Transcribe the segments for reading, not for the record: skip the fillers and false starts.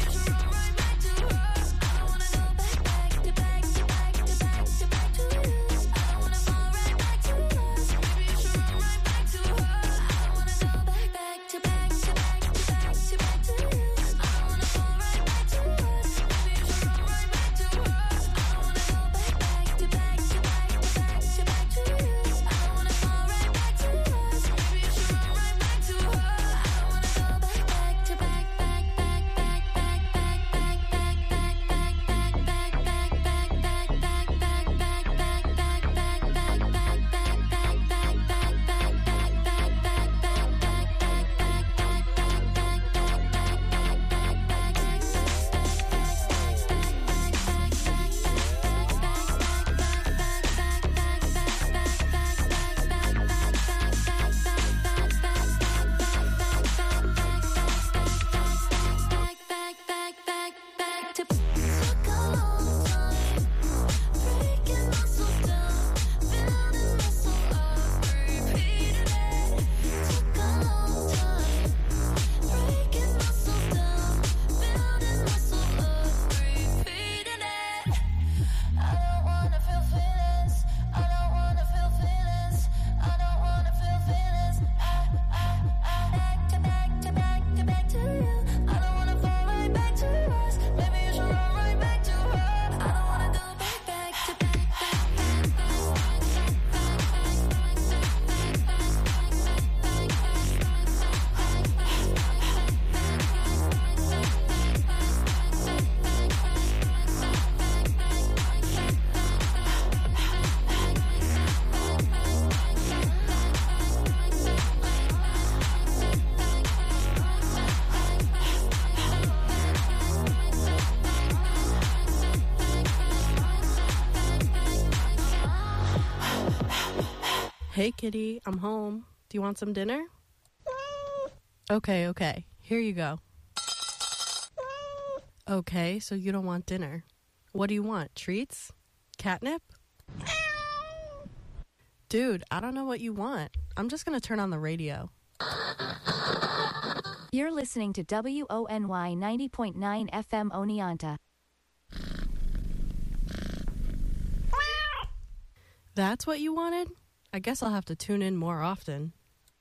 Hey, kitty, I'm home. Do you want some dinner? Okay. Here you go. Okay, so you don't want dinner. What do you want? Treats? Catnip? Dude, I don't know what you want. I'm just gonna turn on the radio. You're listening to WONY 90.9 FM Oneonta. That's what you wanted? I guess I'll have to tune in more often.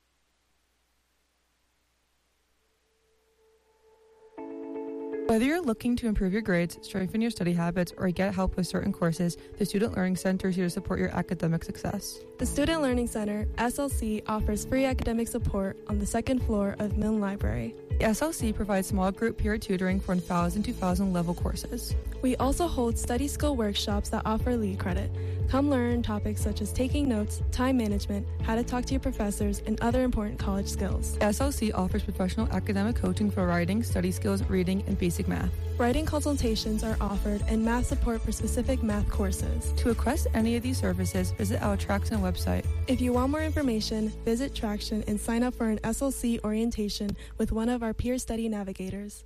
Whether you're looking to improve your grades, strengthen your study habits, or get help with certain courses, the Student Learning Center is here to support your academic success. The Student Learning Center, SLC, offers free academic support on the second floor of Milne Library. The SLC provides small group peer tutoring for 1,000 to 2,000 level courses. We also hold study skill workshops that offer lead credit. Come learn topics such as taking notes, time management, how to talk to your professors, and other important college skills. SLC offers professional academic coaching for writing, study skills, reading, and basic math. Writing consultations are offered and math support for specific math courses. To request any of these services, visit our Traction website. If you want more information, visit Traction and sign up for an SLC orientation with one of our peer study navigators.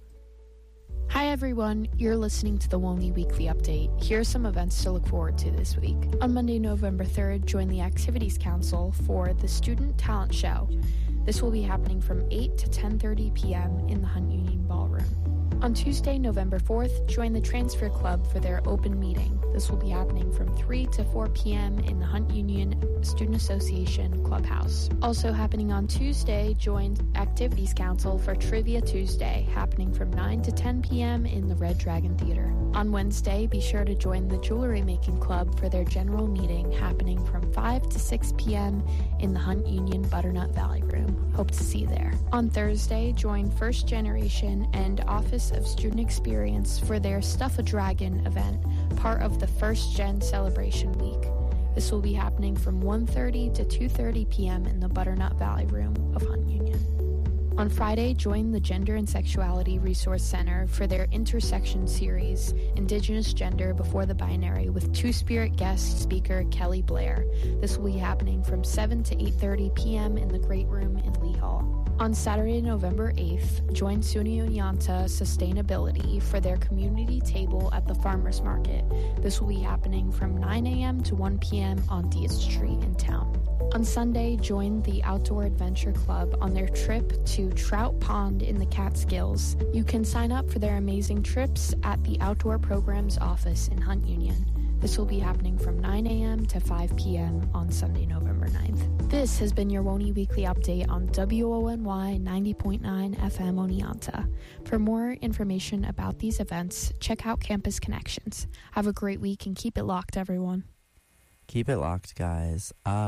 Hi everyone, you're listening to the WONY Weekly Update. Here are some events to look forward to this week. On Monday, November 3rd, join the Activities Council for the Student Talent Show. This will be happening from 8 to 10:30 p.m. in the Hunt Union Ballroom. On Tuesday, November 4th, join the Transfer Club for their open meeting. This will be happening from 3 to 4 p.m. in the Hunt Union Student Association Clubhouse. Also happening on Tuesday, join Activities Council for Trivia Tuesday, happening from 9 to 10 p.m. in the Red Dragon Theater. On Wednesday, be sure to join the Jewelry Making Club for their general meeting, happening from 5 to 6 p.m. in the Hunt Union Butternut Valley Room. Hope to see you there. On Thursday, join First Generation and Office of Student Experience for their Stuff a Dragon event, part of the First Gen Celebration Week. This will be happening from 1:30 to 2:30 p.m. in the Butternut Valley Room of Hunt Union. On Friday, join the Gender and Sexuality Resource Center for their Intersection series, Indigenous Gender Before the Binary, with Two-Spirit guest speaker Kelly Blair. This will be happening from 7 to 8:30 p.m. in the Great Room in Lee Hall. On Saturday, November 8th, join SUNY Oneonta Sustainability for their community table at the Farmers Market. This will be happening from 9 a.m. to 1 p.m. on Diaz Street in town. On Sunday, join the Outdoor Adventure Club on their trip to Trout Pond in the Catskills. You can sign up for their amazing trips at the Outdoor Programs office in Hunt Union. This will be happening from 9 a.m. to 5 p.m. on Sunday, November 9th. This has been your WONY Weekly Update on WONY 90.9 FM Oneonta. For more information about these events, check out Campus Connections. Have a great week and keep it locked, everyone. Keep it locked, guys.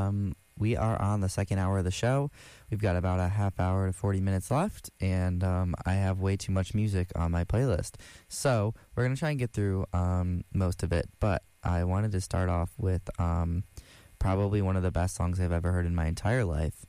We are on the second hour of the show. We've got about a half hour to 40 minutes left, and I have way too much music on my playlist. So we're going to try and get through most of it, but I wanted to start off with probably one of the best songs I've ever heard in my entire life,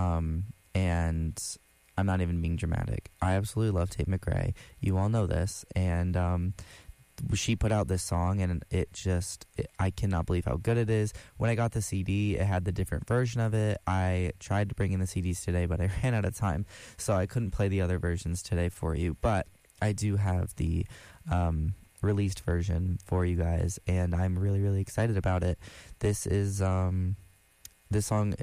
and I'm not even being dramatic. I absolutely love Tate McRae. You all know this, and she put out this song, and I cannot believe how good it is. When I got the CD, it had the different version of it. I tried to bring in the CDs today, but I ran out of time, so I couldn't play the other versions today for you. But I do have the released version for you guys, and I'm really, really excited about it. This is this song,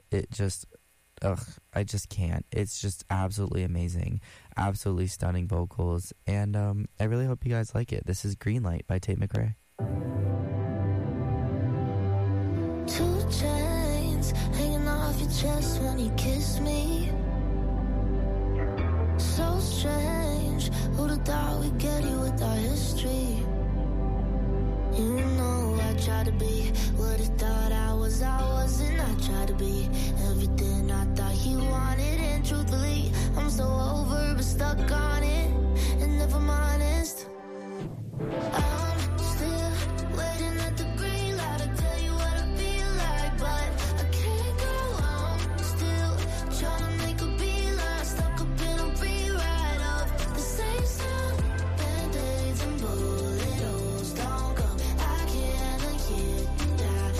I just can't. It's just absolutely amazing, absolutely stunning vocals, and I really hope you guys like it. This is Green Light by Tate McRae. 2 chains hanging off your chest when you kiss me. So strange, who'd have thought we'd get you with our history? You know I tried to be what he thought I wasn't. I tried to be everything I thought he wanted, and truthfully, I'm so over but stuck on it. And if I'm honest, I'm still waiting at the green light to tell you what I feel like, but I can't go on. Still trying to make a beeline, stuck up in a rewrite of the same song. Band-aids and bullet holes don't go. I can't hear that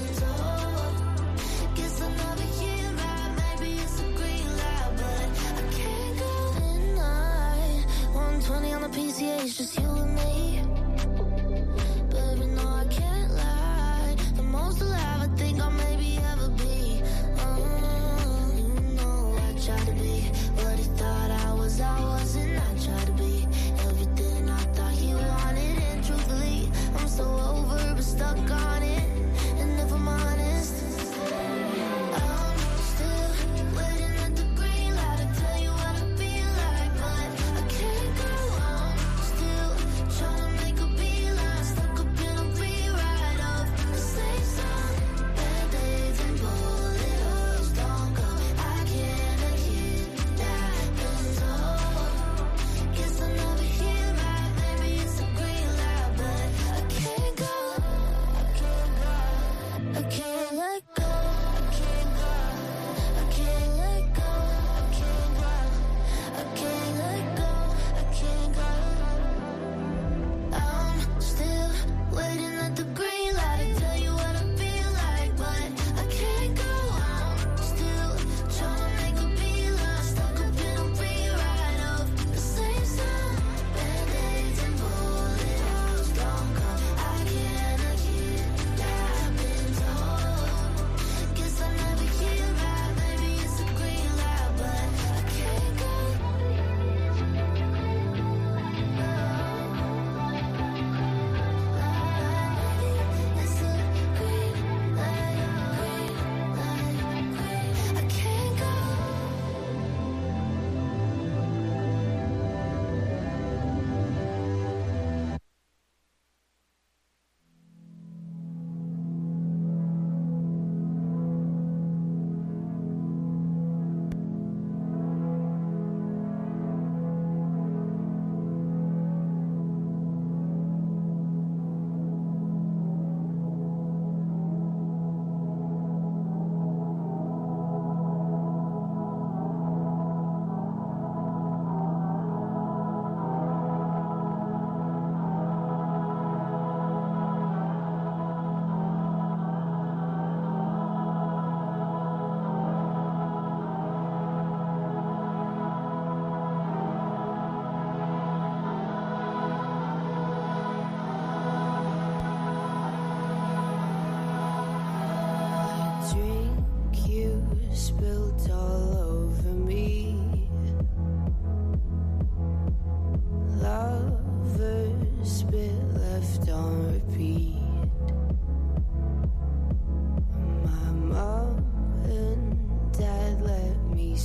told. Guess I'll never hear right. Maybe it's a green light, but I can't go tonight. 120 on the PCA, it's just you and me. Baby, no, I can't lie. The most alive I think I'll maybe ever be. You know I tried to be what he thought I wasn't. I tried to be everything I thought he wanted, and truthfully, I'm so over but stuck on it. And if I'm honest, I'm still waiting at the green light to tell you what I feel like, but I can't go on. Still trying to make a beeline, stuck up in a rewrite of the same song. Band-aids and bullet holes don't go. I can't hear that told. Guess I'll never hear right. Maybe it's a green light, but I can't go. I can't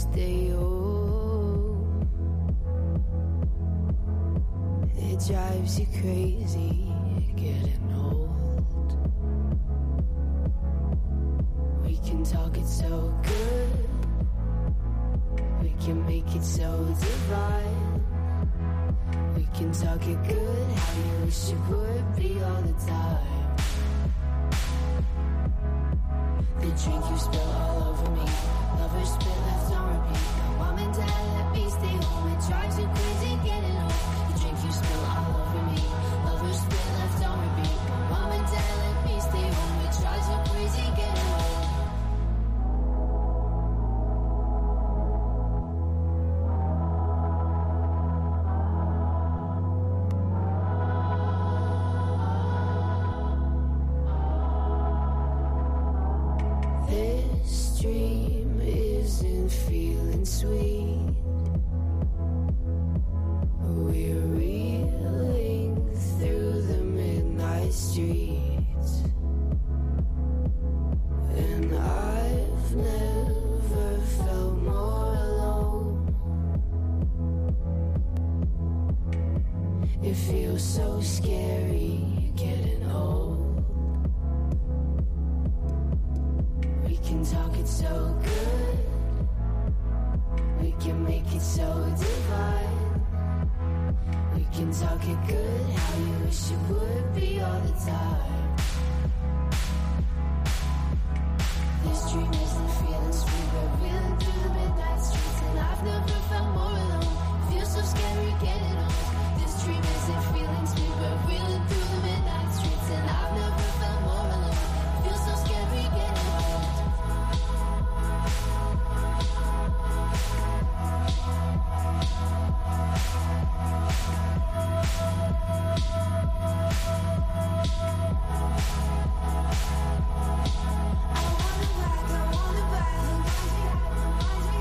stay home. It drives you crazy getting old. We can talk it so good, we can make it so divine. We can talk it good, how you wish it would be all the time. The drink you spill all over me, lovers spit left on repeat. Mom and dad let me stay home, it drives you crazy getting home. The drink you spill all over me, lovers spit left on repeat. Mom and dad let me stay home, it drives you crazy getting home. This dream isn't feeling sweet. We're reeling through the midnight streets, and I've never felt more alone. It feels so scary getting old. We can talk it so good, we can make it so divine. We can talk it good, how you wish it would be all the time. This dream isn't feeling sweet, we're reeling through the midnight streets, and I've never felt more alone. It feels so scary getting old. This dream isn't feeling sweet, we're reeling through the midnight streets, and I've never felt more alone. It feels so scary getting old. I wanna back,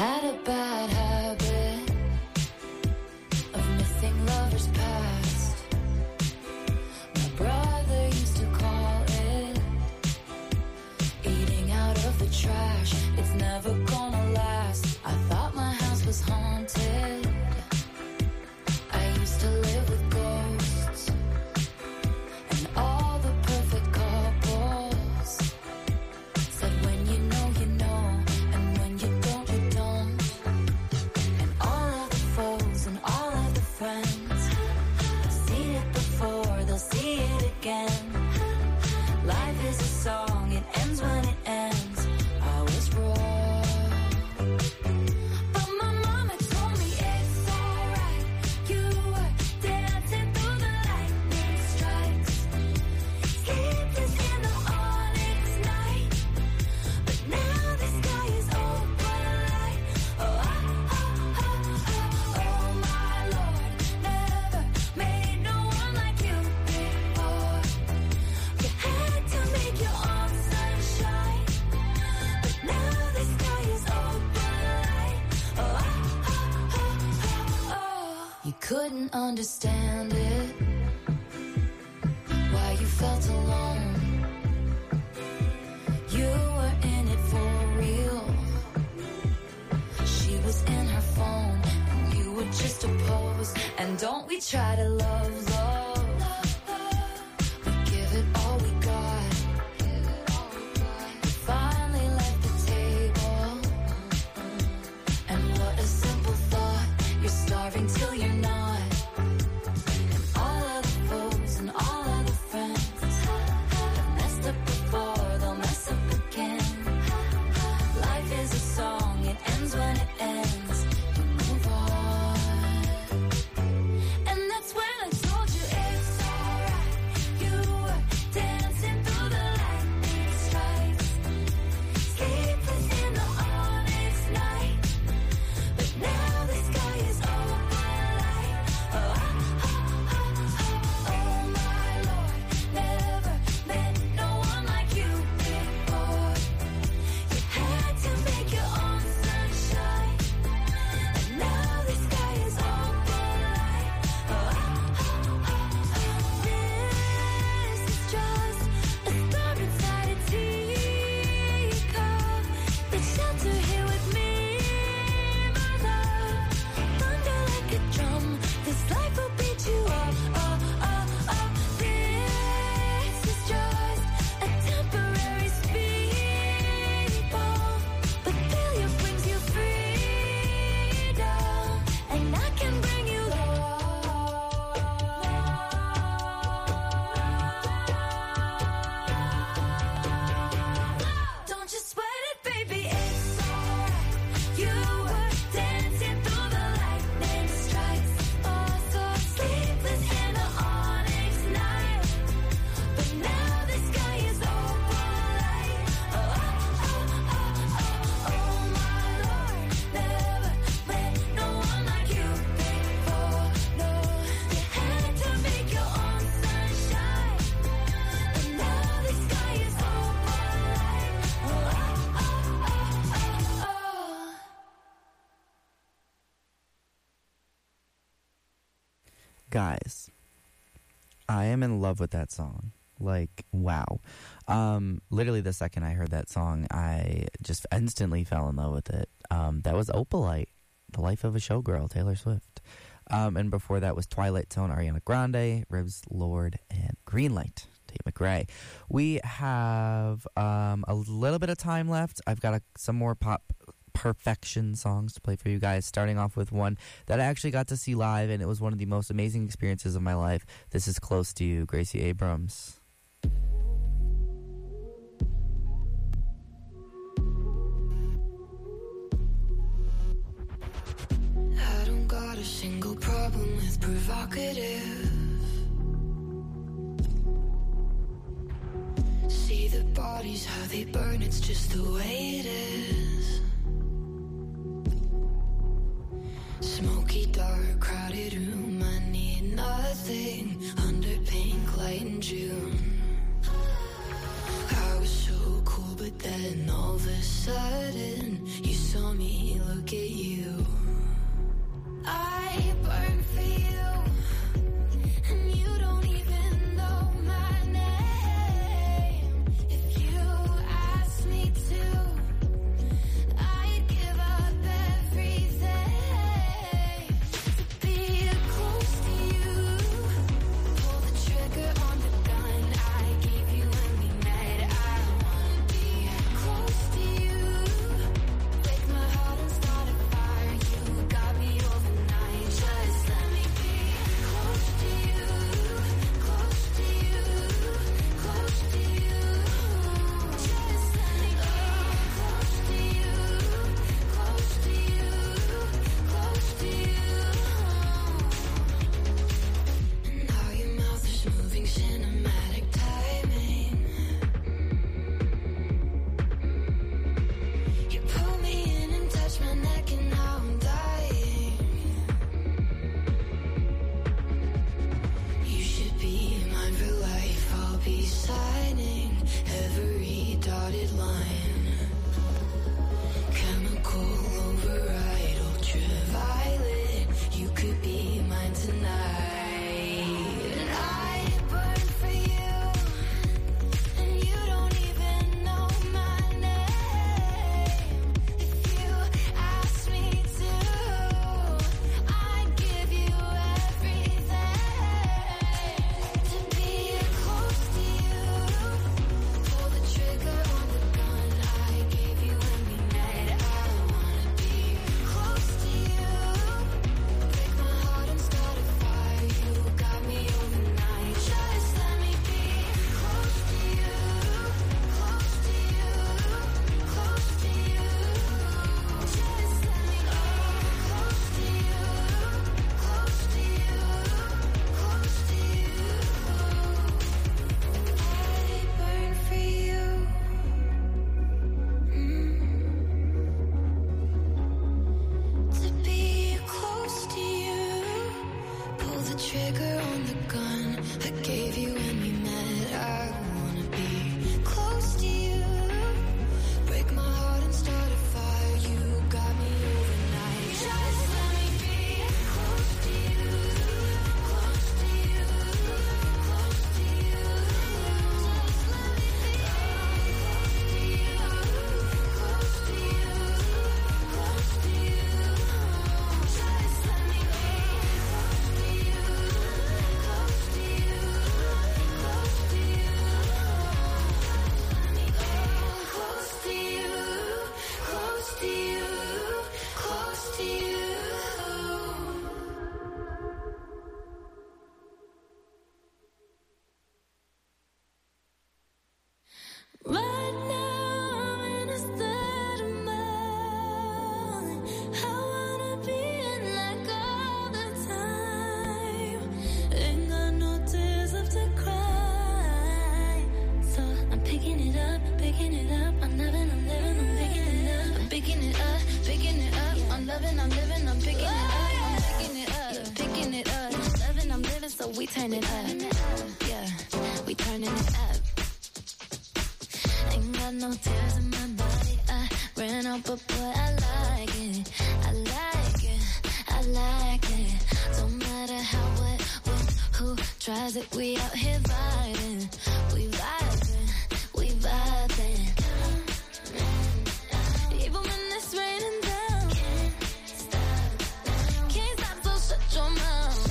had a bad habit of missing lovers past. My brother used to call it eating out of the trash. It's never gonna last. I thought my house was haunted. I used to live with ghosts and all the perfect couples said when you know, and when you don't, you don't. And all of the foes and all of the friends have seen it before, they'll see it again. Life is a song, it ends when it ends. I was wrong, but my mama told me it's alright. You were dancing through the lightning strikes, sleepless in the onyx night. But now the sky is open light. Oh, oh my Lord, never made no one like you before. You had to make your own sunshine, but now the sky is open light. Oh. You couldn't understand it, why you felt alone. You were in it for real. She was in her phone, and you were just a pose. And don't we try to love? We give it all we got. You finally left the table, and what a simple thought. You're starving till you're not. And all of the foes and all of the friends have messed up before, they'll mess up again. Life is a song, it ends when it ends. You move on. And that's when I told you it's alright. You were dancing through the lightning strikes, sleepless in the onyx night. But now the sky is open light. Oh my Lord, never met no one like you before. You had to make your own sunshine, and now the sky is open light. This is just a star inside a teacup. Let's shelter here with me, my love. Thunder like a drum, this life will beat you up. This is just a temporary speed bump, but failure brings you freedom, and I can bring you love. Don't you sweat it, baby, it's alright. You were dancing through the lightning strikes, so sleepless in the onyx night. But now the sky is open light. Oh my Lord, never met no one like you before. No, you had to make your own sunshine, but now the sky is open light. Guys, I am in love with that song. Like, wow. Literally the second I heard that song, I just instantly fell in love with it. That was Opalite, The Life of a Showgirl, Taylor Swift. And before that was Twilight Zone, Ariana Grande, Ribs Lord, and Greenlight, Tate McRae. We have a little bit of time left. I've got some more pop perfection songs to play for you guys, starting off with one that I actually got to see live, and it was one of the most amazing experiences of my life. This is Close to You, Gracie Abrams. I don't got a single problem with provocative. See the bodies, how they burn, it's just the way it is. Smoky, dark, crowded room, I need nothing under pink light in June. I was so cool, but then all of a sudden you told me, look at you. I burn for you, and you don't even know my name. If you ask me to, I'd give up everything to be close to you. Pull the trigger on the gun I gave you when we met. I wanna be close to you. Break my heart and start a fire. You got me overnight. Just let me be close to you. Close to you. Close to you. Just let me be close to you. Close to you. Close to you. And how your mouth is moving, cinematic timing. You pull me in and touch my neck, and now I'm dying. You should be mine for life. I'll be signing every dotted line. Chemical override, ultraviolet. You could be mine tonight. And I burn for you, and you don't even know my name. If you ask me to, I'd give you everything to be close to you. Pull the trigger on the gun I gave you when we met. I wanna be close to you. Break my heart and start a fire. You got me overnight. Just let me be close to you. Close to you. Close to you. Just let me be close to you. Close to you. Close to you. I burn for you. To be close to you. Pull the trigger on the gun I gave you when we met. I wanna be close to you. Break my heart and start a fire. You got me overnight. Just let me be close to you. Close to you. Close to you. Just let me be close to you. Close to you. Close to you. Just let me be close to you. Close to you. Close to you. Let me be close to you. Close to you. Close to you. Right now I'm in a state of mind. I wanna be in like all the time. Ain't got no tears left to cry. So I'm picking it up, picking it up. I'm loving, I'm living, I'm picking it up. I'm picking it up, picking it up. I'm loving, I'm living, I'm picking it up. I'm picking it up, picking it up. Loving, I'm living, so we turn it up. Yeah, we turning it up. Ain't got no tears in my body. I ran out, but boy, I like it. I like it. I like it. Don't matter how, what, when, who tries it. We out here vibing. We vibing. We vibing. Even when it's raining down. Can't stop, so shut your mouth.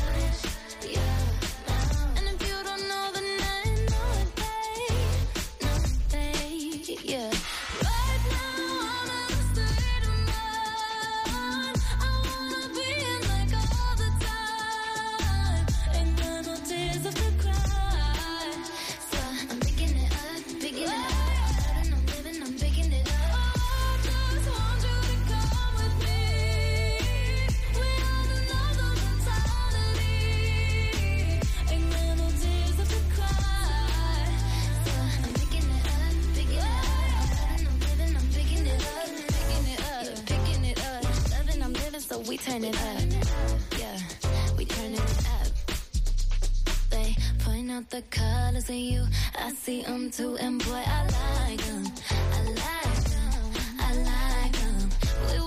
And if you don't know, then I know it, babe. No, babe, yeah. Right now I'm in a state of mind. I wanna be in like all the time. Ain't got no tears left to cry. So I'm picking it up, picking it up. Loving, I'm living, I'm picking it up. I just want you to come with me. We on another mentality. Ain't got no tears left to cry. So I'm picking it up, picking it up. Loving, I'm living, I'm picking it up, picking it up, picking it up. Loving, I'm living, so we turn it up. Yeah, we turning it up. They point out the colors in you. I see them too, and boy, I like them. I like them. I like them. We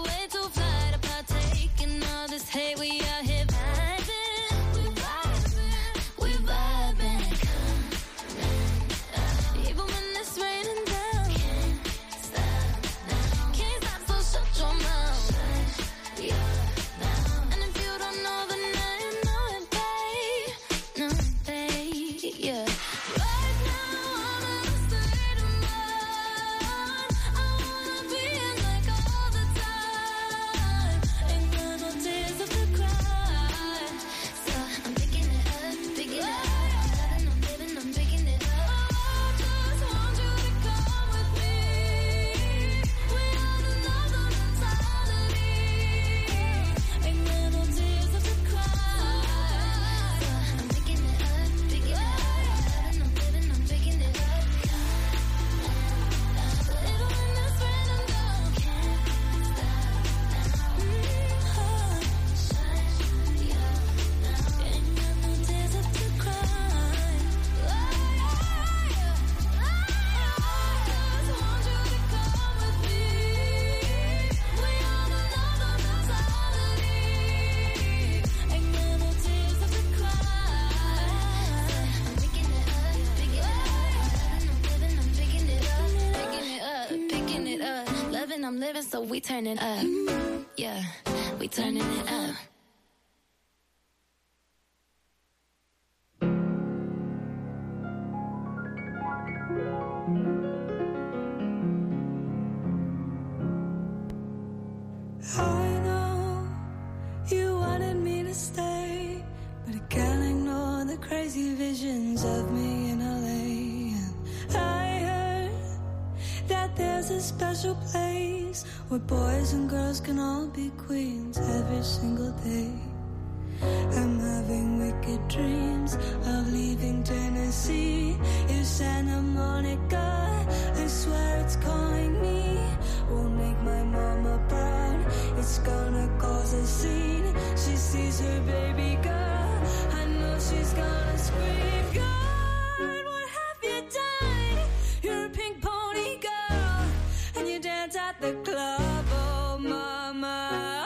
living, so we turning up. Yeah, we turning it up. I know you wanted me to stay, but I can't ignore the crazy visions of me in LA. And I heard that there's a special place where boys and girls can all be queens every single day. I'm having wicked dreams of leaving Tennessee. If Santa Monica, I swear it's calling me. Will make my mama proud. It's gonna cause a scene. She sees her baby girl. I know she's gonna scream. God, what have you done? You're a pink pony girl, and you dance at the club. Oh, mama,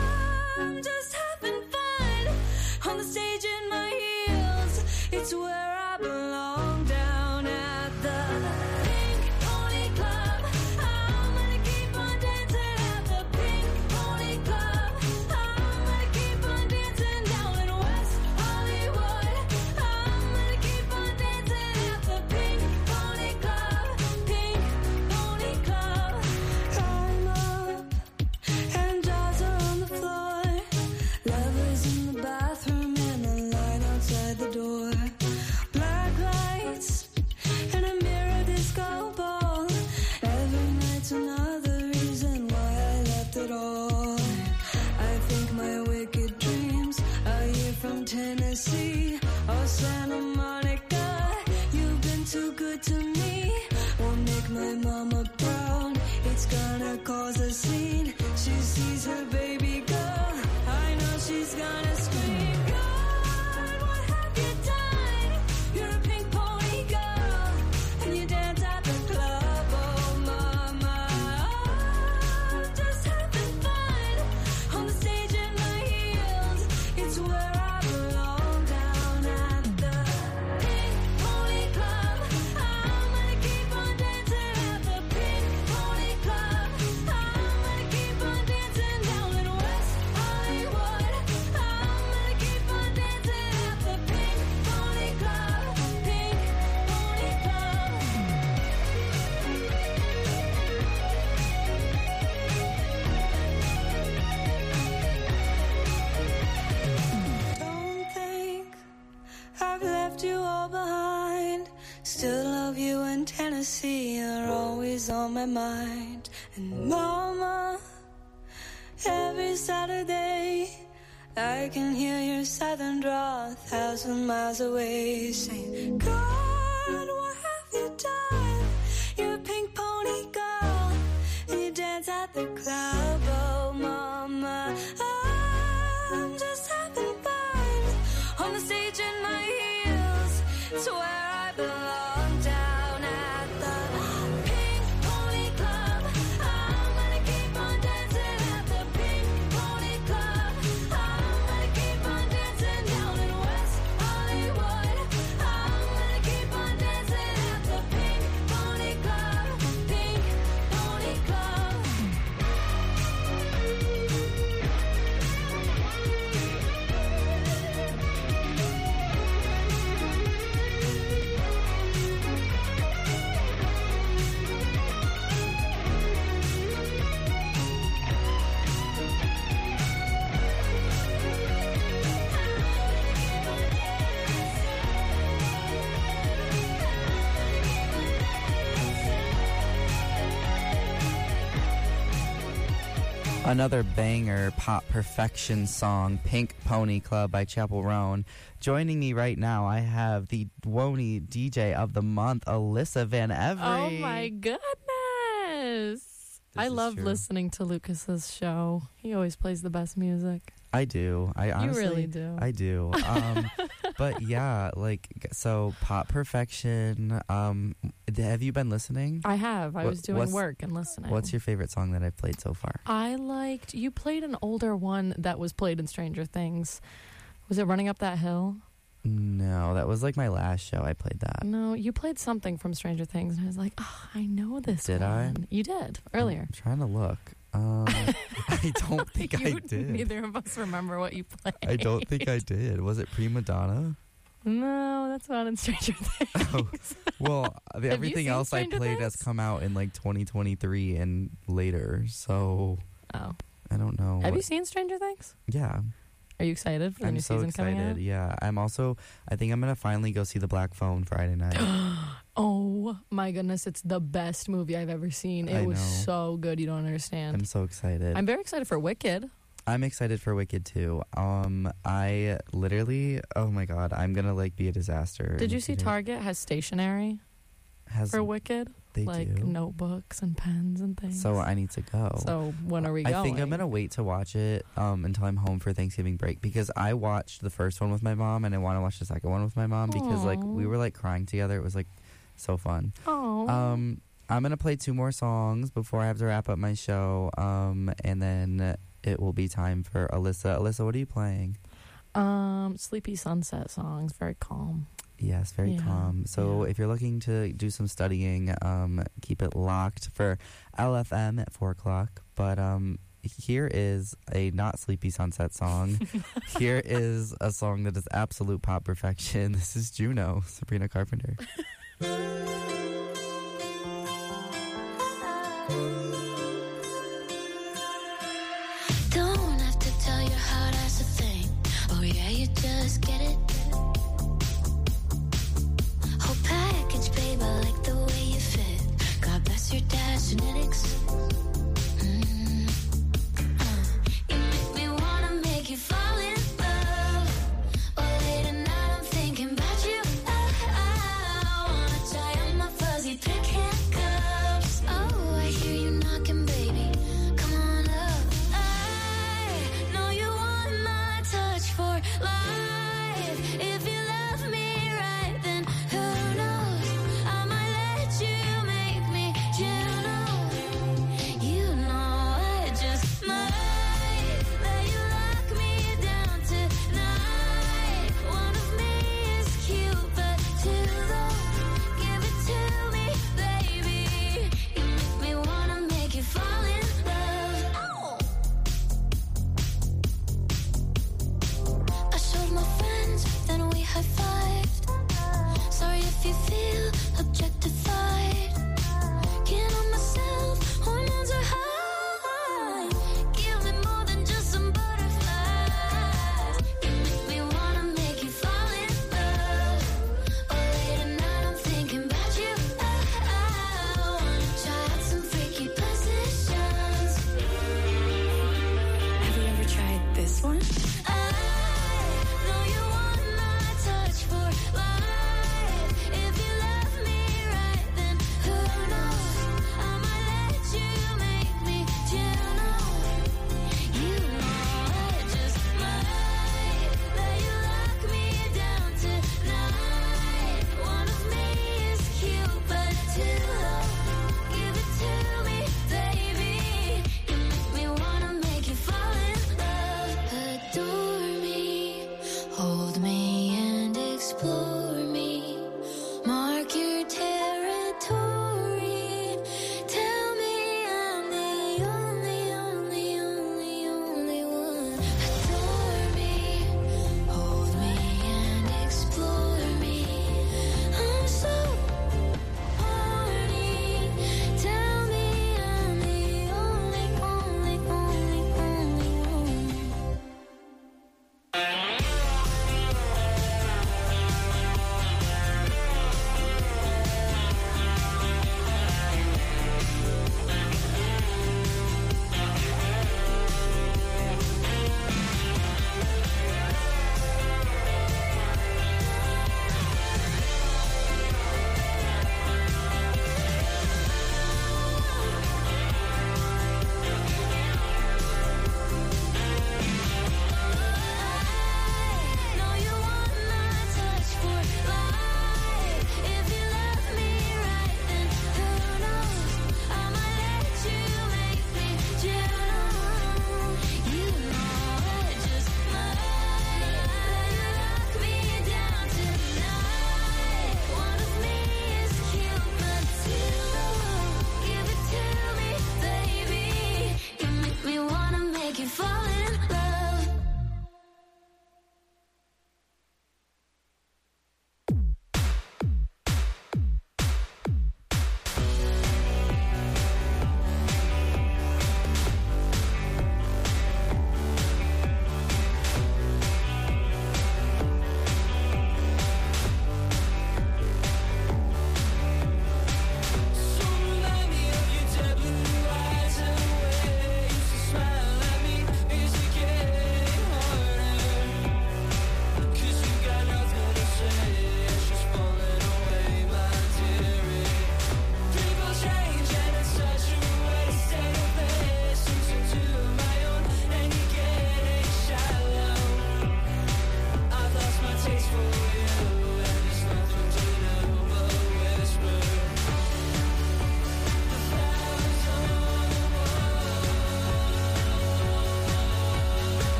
I'm just having fun on the stage in my heels. It's where I belong, down at the Pink Pony Club. I'm gonna keep on dancing at the Pink Pony Club. I'm gonna keep on dancing down in West Hollywood. I'm gonna keep on dancing at the Pink Pony Club. Pink Pony Club. I'm up and jaws are on the floor. Lovers in the bathroom and a line outside the door. Black lights and a mirror disco ball. Every night's another reason why I left it all. I think my wicked dreams are here from Tennessee or Santa Monica. You've been too good to me. Won't make my mama proud. It's gonna cause a scene. She sees her baby girl. I know she's gonna scream. God, what have you done? You're a pink pony girl, and you dance at the club. Oh, mama, I'm just having fun on the stage in my heels. It's where I belong, down at the Pink Pony Club. I'm gonna keep on dancing at the Pink Pony Club. I'm gonna keep on dancing down in West Hollywood. I'm gonna keep on dancing at the Pink Pony Club. Pink Pony Club. Don't think I've left you all behind. Still love you in Tennessee. You're always on my mind. And mama, every Saturday I can hear your southern drawl 1,000 miles away, saying, God, what have you done? You're a pink pony girl, and you dance at the club. Oh, mama, I'm just having fun on the stage in my heels. It's where I belong, down at the Pink Pony Club. I'm gonna keep on dancing at the Pink Pony Club. I'm gonna keep on dancing down in West Hollywood. I'm gonna keep on dancing at the Pink Pony Club. Pink Pony Club. Another banger pop perfection song, Pink Pony Club by Chapel Roan. Joining me right now, I have the WONY DJ of the month, Alyssa Van Every. Oh my goodness. I is love true. listening to Lucas's show. He always plays the best music. I do. I honestly, you really do. I do. But yeah, like, so pop perfection. Have you been listening? I have. I was doing what's- work and listening. What's your favorite song that I've played so far? You played an older one that was played in Stranger Things. Was it Running Up That Hill? No, that was like my last show. I played that. No, you played something from Stranger Things, and I was like, oh, I know this Did I? one. You did, earlier. I'm trying to look. I don't think I did. Neither of us remember what you played. I don't think I did. Was it Prima Donna? No, that's not in Stranger Things. Oh, well, everything seen else I Stranger played has Things? come out in like 2023 and later, so Oh. I don't know. Have you seen Stranger Things? Yeah. Are you excited for the I'm new so season coming out? excited. Yeah. I think I'm going to finally go see The Black Phone Friday night. Oh my goodness, it's the best movie I've ever seen. I It was know. so good, you don't understand. I'm so excited. I'm very excited for Wicked. I'm excited for Wicked too. I literally, oh my God, I'm going to like be a disaster. Did you see Target has stationery for Wicked? They like do? notebooks and pens and things. So I need to go. So when are we going? I think I'm going to wait to watch it until I'm home for Thanksgiving break, because I watched the first one with my mom and I want to watch the second one with my mom because like we were like crying together. It was like so fun. Oh. I'm going to play 2 more songs before I have to wrap up my show. And then it will be time for Alyssa. Alyssa, what are you playing? Sleepy Sunset songs, very calm. Yes, very calm. So if you're looking to do some studying, keep it locked for LFM at 4 o'clock. But here is a not Sleepy Sunset song. Here is a song that is absolute pop perfection. This is Juno, Sabrina Carpenter. Don't have to tell your heart as a thing. Oh yeah, you just get it. Whole package, babe, I like the way you fit. God bless your dad's genetics. You make me wanna make you fall in love. Oh, late at night I'm thinking about you. Oh,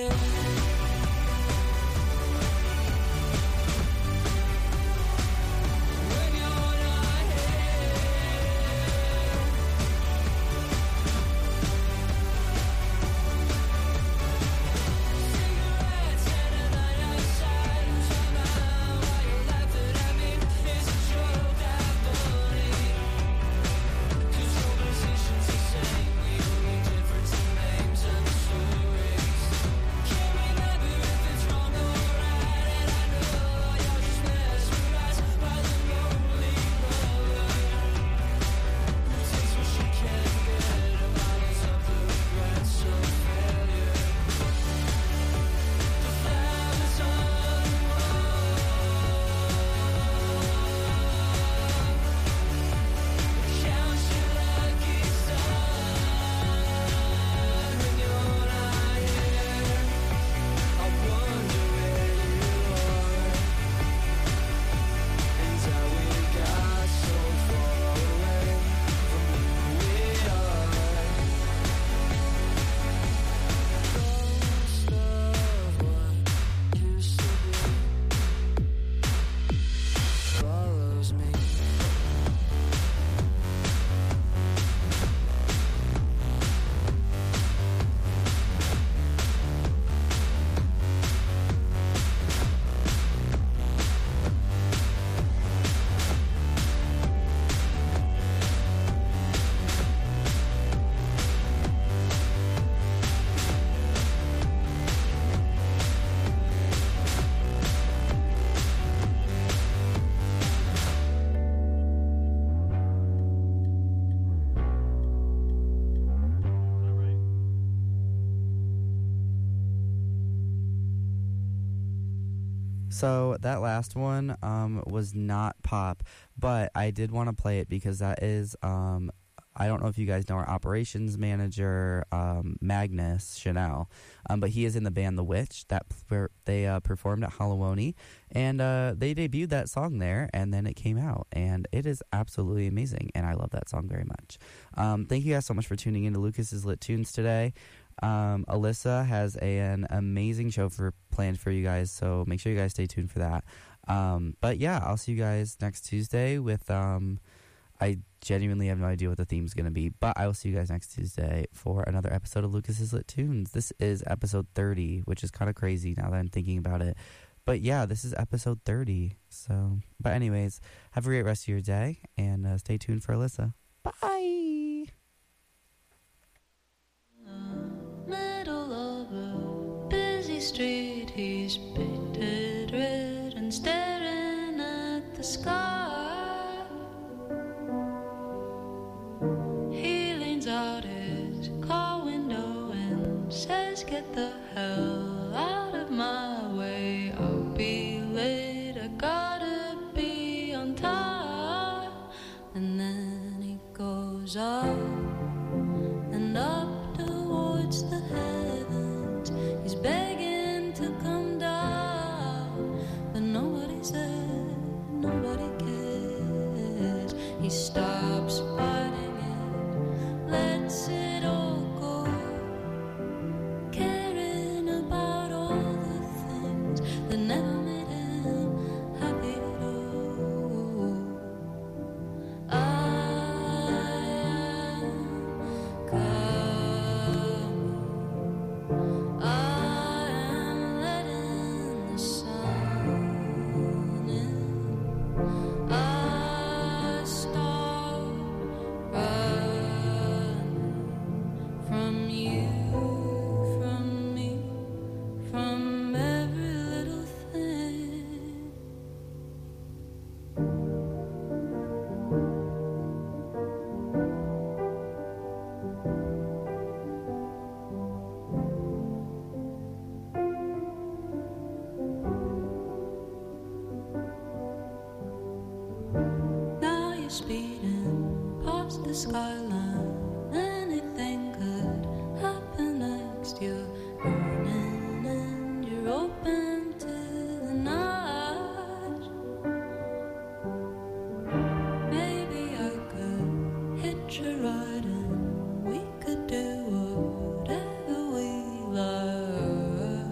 So that last one was not pop, but I did want to play it because that is, I don't know if you guys know our operations manager, Magnus Chanel, but he is in the band The Witch that they performed at Halloween, and they debuted that song there, and then it came out, and it is absolutely amazing, and I love that song very much. Thank you guys so much for tuning into Lucas's Lit Tunes today. Alyssa has an amazing show planned for you guys, so make sure you guys stay tuned for that. But yeah, I'll see you guys next Tuesday with I genuinely have no idea what the theme's going to be, but I will see you guys next Tuesday for another episode of Lucas's Lit Tunes. This is episode 30, which is kind of crazy now that I'm thinking about it. But yeah, this is episode 30. So, but anyways, have a great rest of your day, and stay tuned for Alyssa. Bye! Middle of a busy street, he's painted red and staring at the sky. He leans out his car window and says, "Get the hell out of my way, I'll be late, I gotta be on time." And then he goes up and up towards the heavens. He's begging to come down, but nobody said, nobody cares. He stops fighting it, lets it all go, caring about all the things that never made him happy at all. Now you're speeding past the skyline. Anything could happen next. You're running and you're open to the night. Maybe I could hitch a ride and we could do whatever we like.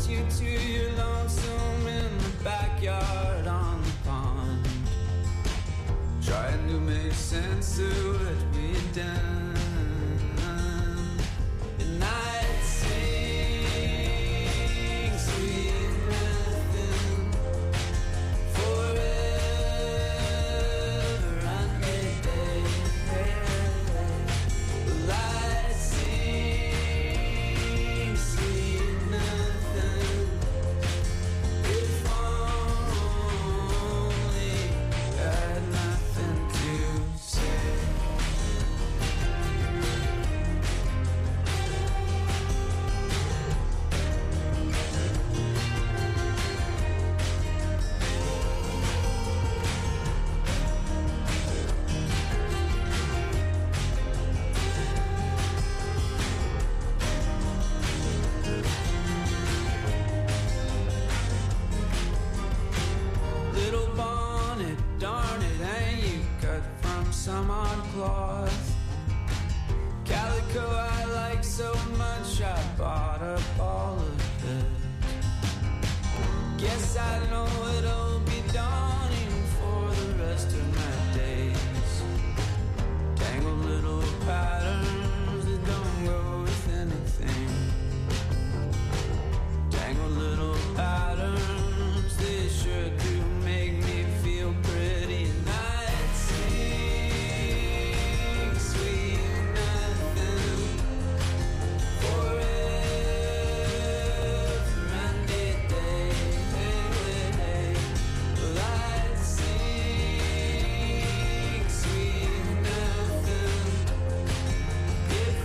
chase you to your lonesome in the backyard on the pond, trying to make sense of what we've done. And I'd sing sweet nothing forever on midday. Well, I'd sing sweet nothing if only I had nothing to say. Little bonnet, darn it, ain't you cut from some odd cloth? Calico I like so much, I bought up all of it. Guess I know it'll be dawning for the rest of my days. Tangled little patterns that don't go with anything. Tangled little patterns, they sure do make me feel pretty. And I'd sing sweet nothing forever and a day. Well, I'd sing sweet nothing if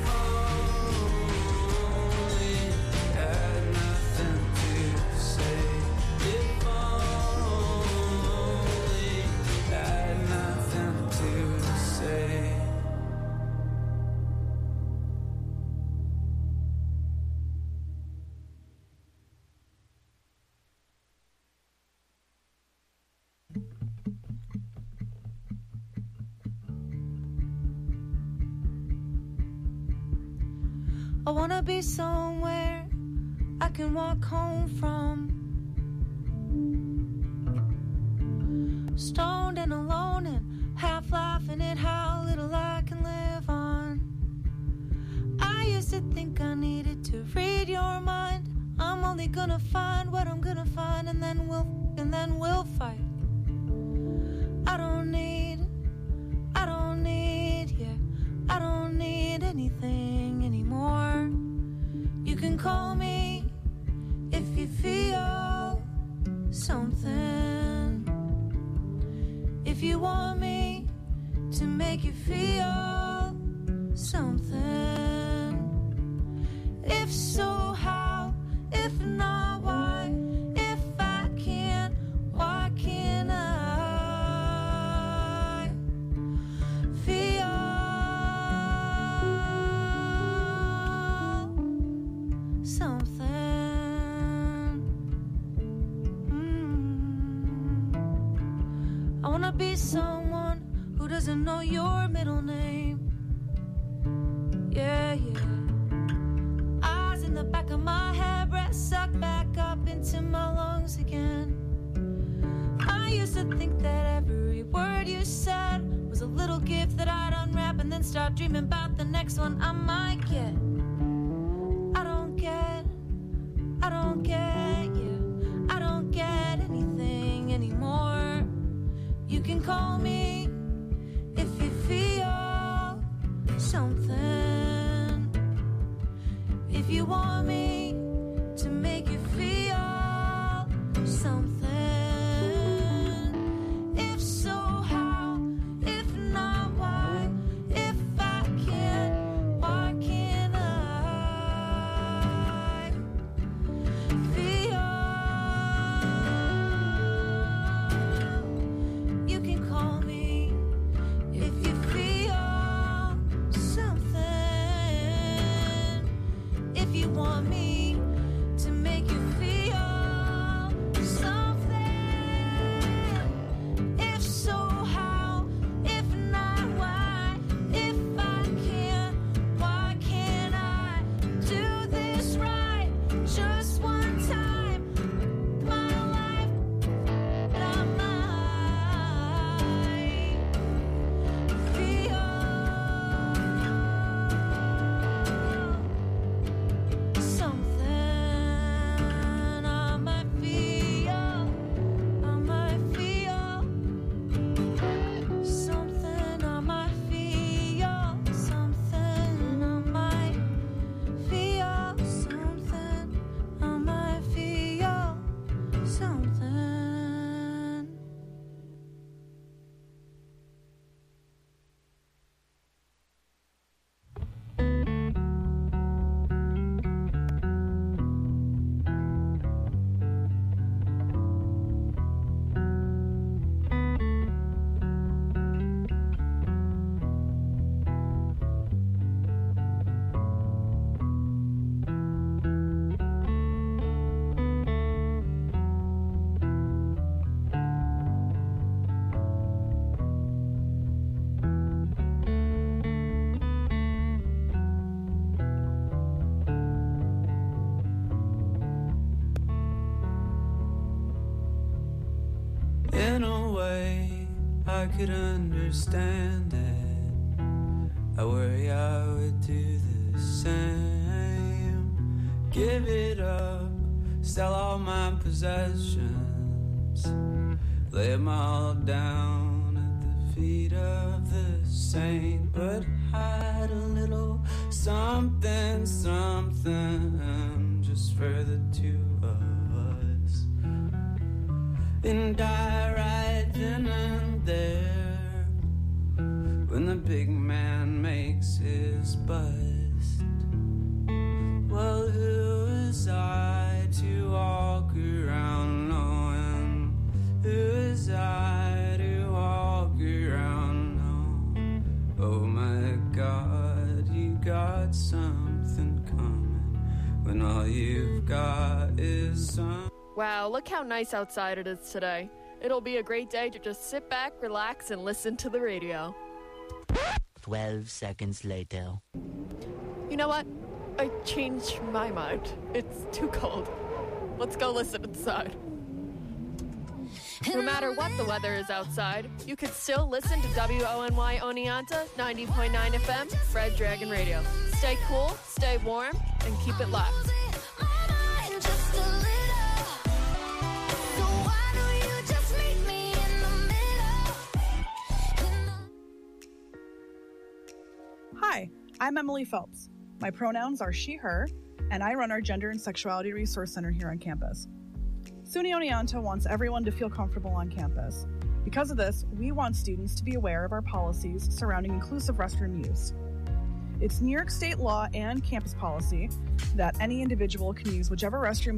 only I had nothing to say. If only I had nothing to say. I wanna be somewhere I can walk home from. Stoned and alone and half laughing at how little I can live on. I used to think I needed to read your mind. I'm only gonna find what I'm gonna find, and then we'll fight. I don't need anything anymore. You can call me if you feel something. If you want me to make you feel something. If so, how? If not, why? If I can't, why can't I feel something? I wanna be someone who doesn't know your middle name. Yeah, yeah. Eyes in the back of my head, breath sucked back up into my lungs again. I used to think that every word you said was a little gift that I'd unwrap and then start dreaming about the next one I might get. I don't get you. I don't get anything anymore. You can call me if you feel something. If you want me to make you feel something. If so, how? If not, why? If I can't, why can't I feel? You can call me if you feel something. If you want me to make you feel something. way I could understand it, I worry I would do the same. Give it up, sell all my possessions, lay them all down at the feet of the saint, but hide a little something, something, just for the two of us. And die right then and there, when the big man makes his bust. Well, who is I to walk around knowing? Who is I to walk around knowing? Oh my God, you got something coming when all you've got is some. Wow, look how nice outside it is today. It'll be a great day to just sit back, relax, and listen to the radio. 12 seconds later. You know what? I changed my mind. It's too cold. Let's go listen inside. No matter what the weather is outside, you can still listen to WONY Oneonta 90.9 FM, Red Dragon Radio. Stay cool, stay warm, and keep it locked. Hi, I'm Emily Phelps. My pronouns are she, her, and I run our Gender and Sexuality Resource Center here on campus. SUNY Oneonta wants everyone to feel comfortable on campus. Because of this, we want students to be aware of our policies surrounding inclusive restroom use. It's New York State law and campus policy that any individual can use whichever restroom